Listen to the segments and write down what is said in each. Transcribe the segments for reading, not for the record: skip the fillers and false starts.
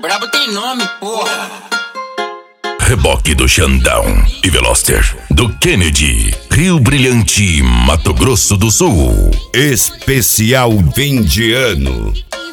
brabo tem nome, porra. Reboque do Xandão e Veloster do Kennedy, Rio Brilhante, Mato Grosso do Sul. Especial fim de ano.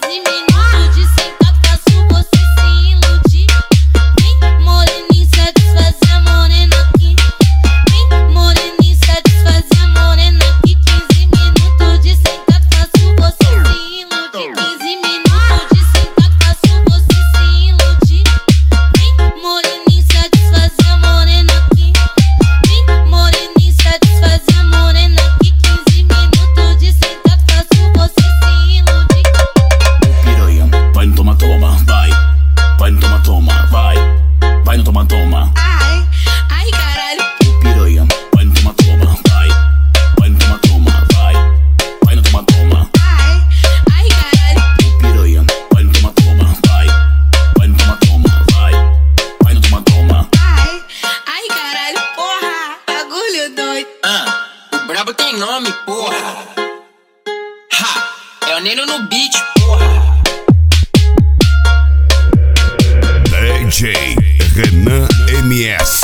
O brabo tem nome, porra. É o Neno no beat, porra. DJ Renan MS.